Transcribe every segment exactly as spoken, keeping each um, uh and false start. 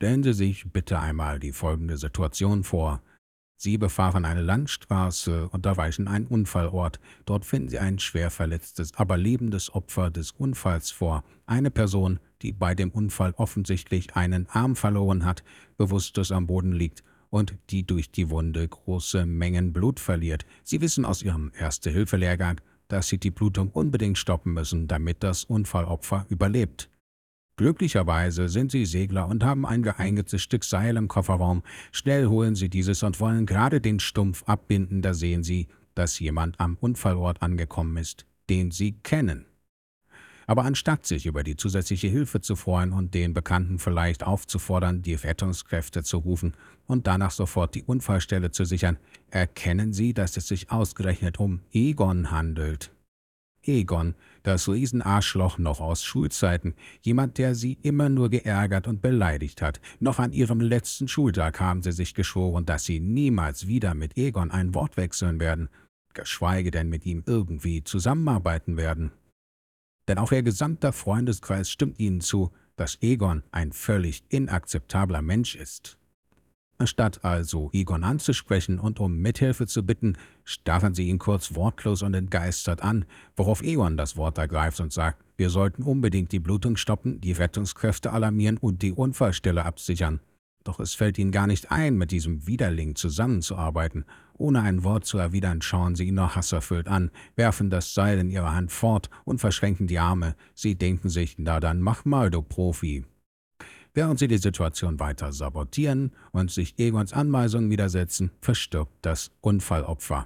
Stellen Sie sich bitte einmal die folgende Situation vor. Sie befahren eine Landstraße und erreichen einen Unfallort. Dort finden Sie ein schwer verletztes, aber lebendes Opfer des Unfalls vor. Eine Person, die bei dem Unfall offensichtlich einen Arm verloren hat, bewusstlos am Boden liegt und die durch die Wunde große Mengen Blut verliert. Sie wissen aus Ihrem Erste-Hilfe-Lehrgang, dass Sie die Blutung unbedingt stoppen müssen, damit das Unfallopfer überlebt. Glücklicherweise sind Sie Segler und haben ein geeignetes Stück Seil im Kofferraum. Schnell holen Sie dieses und wollen gerade den Stumpf abbinden, da sehen Sie, dass jemand am Unfallort angekommen ist, den Sie kennen. Aber anstatt sich über die zusätzliche Hilfe zu freuen und den Bekannten vielleicht aufzufordern, die Rettungskräfte zu rufen und danach sofort die Unfallstelle zu sichern, erkennen Sie, dass es sich ausgerechnet um Egon handelt. Egon, das Riesenarschloch noch aus Schulzeiten, jemand, der sie immer nur geärgert und beleidigt hat. Noch an ihrem letzten Schultag haben sie sich geschworen, dass sie niemals wieder mit Egon ein Wort wechseln werden, geschweige denn mit ihm irgendwie zusammenarbeiten werden. Denn auch ihr gesamter Freundeskreis stimmt ihnen zu, dass Egon ein völlig inakzeptabler Mensch ist. Anstatt also Egon anzusprechen und um Mithilfe zu bitten, starren sie ihn kurz wortlos und entgeistert an, worauf Egon das Wort ergreift und sagt, wir sollten unbedingt die Blutung stoppen, die Rettungskräfte alarmieren und die Unfallstelle absichern. Doch es fällt ihnen gar nicht ein, mit diesem Widerling zusammenzuarbeiten. Ohne ein Wort zu erwidern, schauen sie ihn noch hasserfüllt an, werfen das Seil in ihre Hand fort und verschränken die Arme. Sie denken sich, na dann mach mal, du Profi. Während sie die Situation weiter sabotieren und sich Egons Anweisungen widersetzen, verstirbt das Unfallopfer.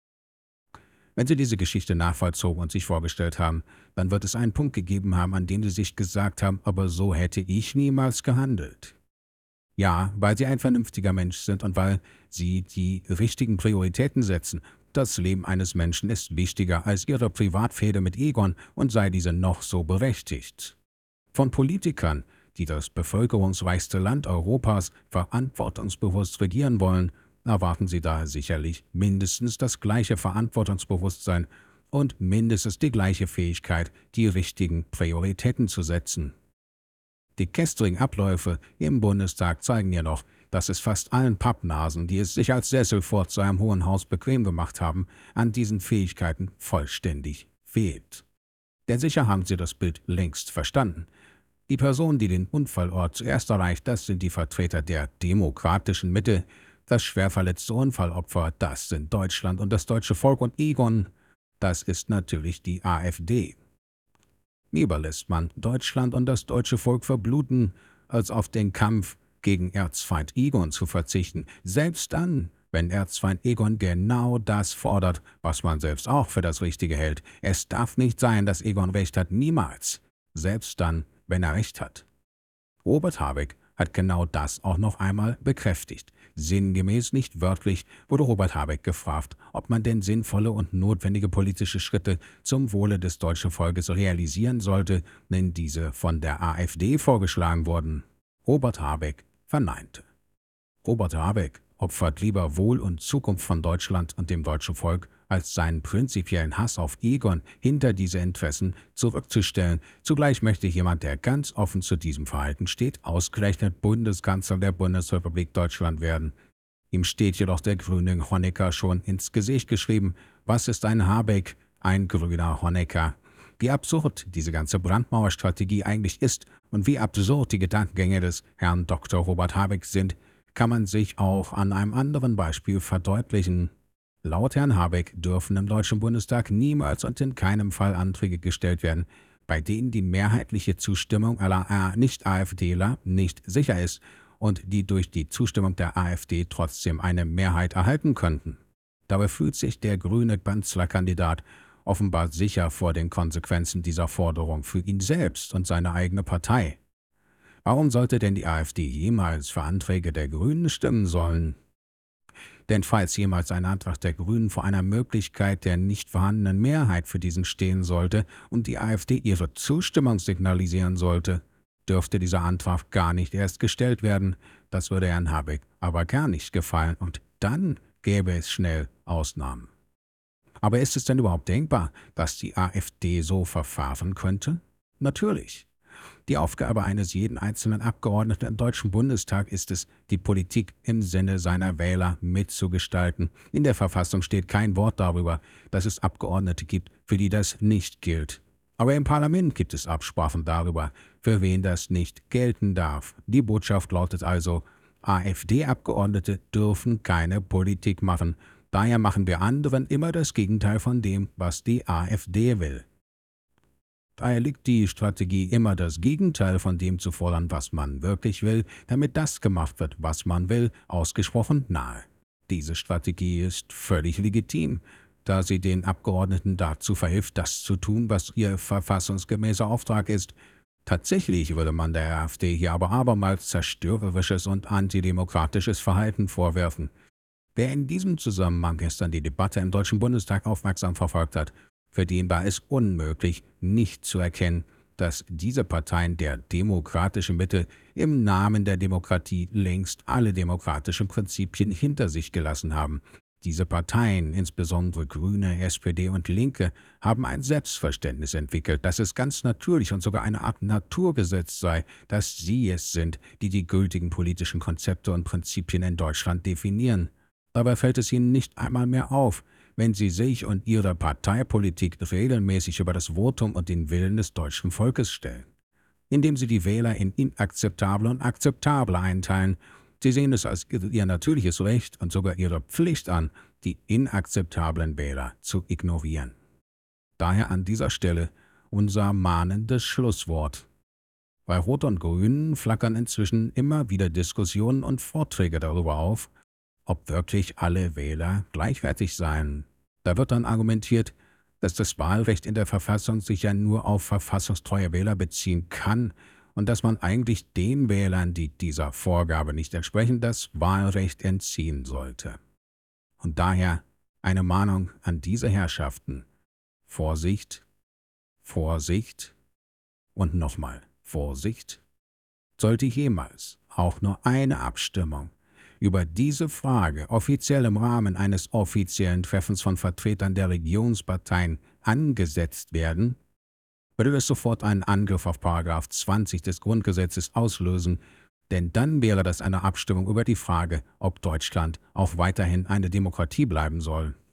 Wenn Sie diese Geschichte nachvollzogen und sich vorgestellt haben, dann wird es einen Punkt gegeben haben, an dem Sie sich gesagt haben, aber so hätte ich niemals gehandelt. Ja, weil Sie ein vernünftiger Mensch sind und weil Sie die richtigen Prioritäten setzen. Das Leben eines Menschen ist wichtiger als Ihre Privatfehde mit Egon und sei diese noch so berechtigt. Von Politikern, die das bevölkerungsreichste Land Europas verantwortungsbewusst regieren wollen, erwarten Sie daher sicherlich mindestens das gleiche Verantwortungsbewusstsein und mindestens die gleiche Fähigkeit, die richtigen Prioritäten zu setzen. Die gestrigen Abläufe im Bundestag zeigen jedoch, dass es fast allen Pappnasen, die es sich als Sesselfurt zu einem hohen Haus bequem gemacht haben, an diesen Fähigkeiten vollständig fehlt. Denn sicher haben sie das Bild längst verstanden. Die Person, die den Unfallort zuerst erreicht, das sind die Vertreter der demokratischen Mitte. Das schwer verletzte Unfallopfer, das sind Deutschland und das deutsche Volk und Egon, das ist natürlich die AfD. Lieber lässt man Deutschland und das deutsche Volk verbluten, als auf den Kampf gegen Erzfeind Egon zu verzichten, selbst dann, wenn Erzfeind Egon genau das fordert, was man selbst auch für das Richtige hält. Es darf nicht sein, dass Egon recht hat, niemals, selbst dann, wenn er recht hat. Robert Habeck hat genau das auch noch einmal bekräftigt. Sinngemäß, nicht wörtlich, wurde Robert Habeck gefragt, ob man denn sinnvolle und notwendige politische Schritte zum Wohle des deutschen Volkes realisieren sollte, wenn diese von der AfD vorgeschlagen wurden. Robert Habeck verneinte. Robert Habeck opfert lieber Wohl und Zukunft von Deutschland und dem deutschen Volk, als seinen prinzipiellen Hass auf Egon hinter diese Interessen zurückzustellen. Zugleich möchte jemand, der ganz offen zu diesem Verhalten steht, ausgerechnet Bundeskanzler der Bundesrepublik Deutschland werden. Ihm steht jedoch der grüne Honecker schon ins Gesicht geschrieben. Was ist ein Habeck? Ein grüner Honecker. Wie absurd diese ganze Brandmauerstrategie eigentlich ist und wie absurd die Gedankengänge des Herrn Doktor Robert Habeck sind, kann man sich auch an einem anderen Beispiel verdeutlichen. Laut Herrn Habeck dürfen im Deutschen Bundestag niemals und in keinem Fall Anträge gestellt werden, bei denen die mehrheitliche Zustimmung aller Nicht-AfDler nicht sicher ist und die durch die Zustimmung der AfD trotzdem eine Mehrheit erhalten könnten. Dabei fühlt sich der grüne Kanzlerkandidat offenbar sicher vor den Konsequenzen dieser Forderung für ihn selbst und seine eigene Partei. Warum sollte denn die AfD jemals für Anträge der Grünen stimmen sollen? Denn falls jemals ein Antrag der Grünen vor einer Möglichkeit der nicht vorhandenen Mehrheit für diesen stehen sollte und die AfD ihre Zustimmung signalisieren sollte, dürfte dieser Antrag gar nicht erst gestellt werden. Das würde Herrn Habeck aber gar nicht gefallen und dann gäbe es schnell Ausnahmen. Aber ist es denn überhaupt denkbar, dass die AfD so verfahren könnte? Natürlich. Die Aufgabe eines jeden einzelnen Abgeordneten im Deutschen Bundestag ist es, die Politik im Sinne seiner Wähler mitzugestalten. In der Verfassung steht kein Wort darüber, dass es Abgeordnete gibt, für die das nicht gilt. Aber im Parlament gibt es Absprachen darüber, für wen das nicht gelten darf. Die Botschaft lautet also, AfD-Abgeordnete dürfen keine Politik machen. Daher machen wir anderen immer das Gegenteil von dem, was die AfD will. Daher liegt die Strategie, immer das Gegenteil von dem zu fordern, was man wirklich will, damit das gemacht wird, was man will, ausgesprochen nahe. Diese Strategie ist völlig legitim, da sie den Abgeordneten dazu verhilft, das zu tun, was ihr verfassungsgemäßer Auftrag ist. Tatsächlich würde man der AfD hier aber abermals zerstörerisches und antidemokratisches Verhalten vorwerfen. Wer in diesem Zusammenhang gestern die Debatte im Deutschen Bundestag aufmerksam verfolgt hat, für den war es unmöglich, nicht zu erkennen, dass diese Parteien der demokratischen Mitte im Namen der Demokratie längst alle demokratischen Prinzipien hinter sich gelassen haben. Diese Parteien, insbesondere Grüne, S P D und Linke, haben ein Selbstverständnis entwickelt, dass es ganz natürlich und sogar eine Art Naturgesetz sei, dass sie es sind, die die gültigen politischen Konzepte und Prinzipien in Deutschland definieren. Dabei fällt es ihnen nicht einmal mehr auf, wenn sie sich und ihre Parteipolitik regelmäßig über das Votum und den Willen des deutschen Volkes stellen, indem sie die Wähler in inakzeptable und akzeptable einteilen. Sie sehen es als ihr natürliches Recht und sogar ihre Pflicht an, die inakzeptablen Wähler zu ignorieren. Daher an dieser Stelle unser mahnendes Schlusswort. Bei Rot und Grün flackern inzwischen immer wieder Diskussionen und Vorträge darüber auf, ob wirklich alle Wähler gleichwertig seien. Da wird dann argumentiert, dass das Wahlrecht in der Verfassung sich ja nur auf verfassungstreue Wähler beziehen kann und dass man eigentlich den Wählern, die dieser Vorgabe nicht entsprechen, das Wahlrecht entziehen sollte. Und daher eine Mahnung an diese Herrschaften. Vorsicht, Vorsicht und nochmal Vorsicht. Sollte jemals auch nur eine Abstimmung über diese Frage offiziell im Rahmen eines offiziellen Treffens von Vertretern der Regierungsparteien angesetzt werden, würde das sofort einen Angriff auf Paragraph zwanzig des Grundgesetzes auslösen, denn dann wäre das eine Abstimmung über die Frage, ob Deutschland auch weiterhin eine Demokratie bleiben soll.